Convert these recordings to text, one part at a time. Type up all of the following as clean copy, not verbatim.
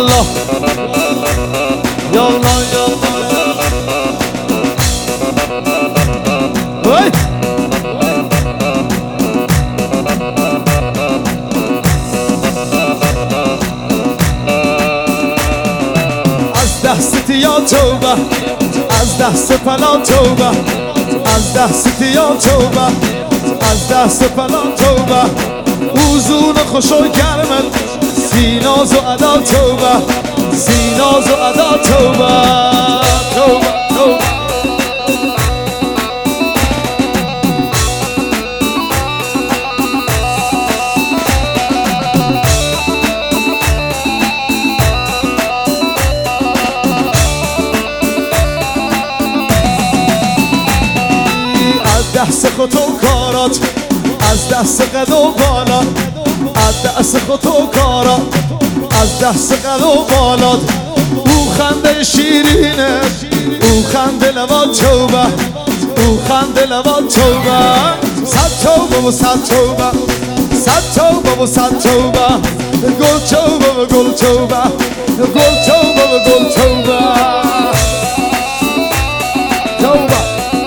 یالله یالله یالله وای از دست یا توبه از دست پلا توبه از دست یا توبه از دست پلا توبه اوزون خوش و گرمت سیناز و ادا توبه سیناز و ادا توبه توبه توبه دست خود و کارات از دست قد و بالات از دست خود و کارات از دست قد و بالات او خنده شیرینه او خنده لبات توبه او خنده لبات توبه صد توبه و صد توبه صد توبه و صد توبه گل توبه و گل توبه گل توبه و گل توبه توبه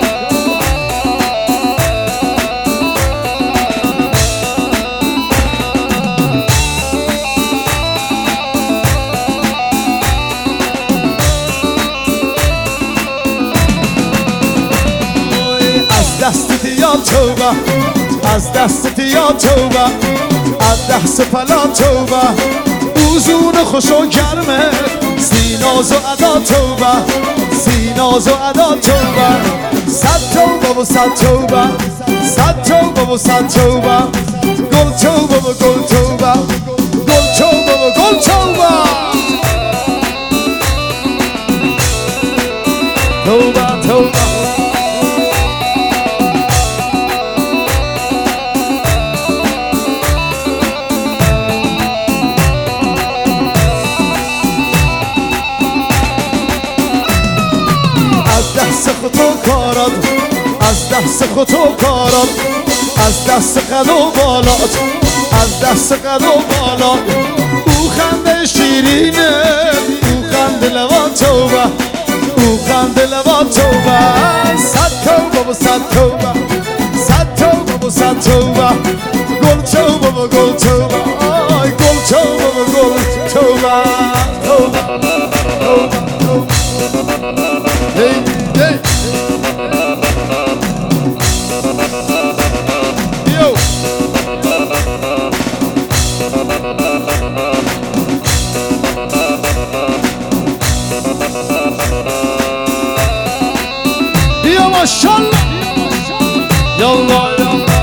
دستت یا توبه از دستت یا توبه از دست پلا توبه اوزون خوش و گرمه سیناز و ادا توبه سیناز و ادا توبه صد توبه و صد توبه صد توبه و صد توبه گل توبه و گل توبه گل توبه و گل توبه توبه توبه دست خود و کارات از دست خود و کارات از دست قد و بالات از دست قد و بالات او خنده شیرینه او خنده لبات توبه او خنده لبات توبه صد توبه و صد توبه صد توبه و صد توبه گل توبه و گل توبه آی گل توبه و گل توبه توبه توبه توبه hey yo ya maşallah yallah yallah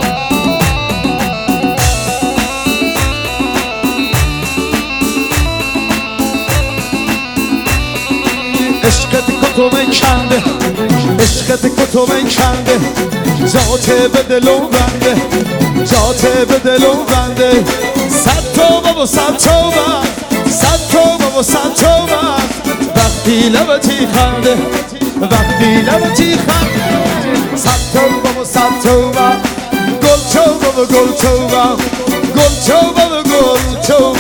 عشقت کتومه کنده عشقت کتومه کنده ذات به دلو بنده ذات به دلو بنده صد توبه و صد توبه صد توبه و صد توبه وقتی لبتی خنده وقتی لبتی خنده صد توبه و صد توبه گل توبه و گل توبه گل توبه و گل توبه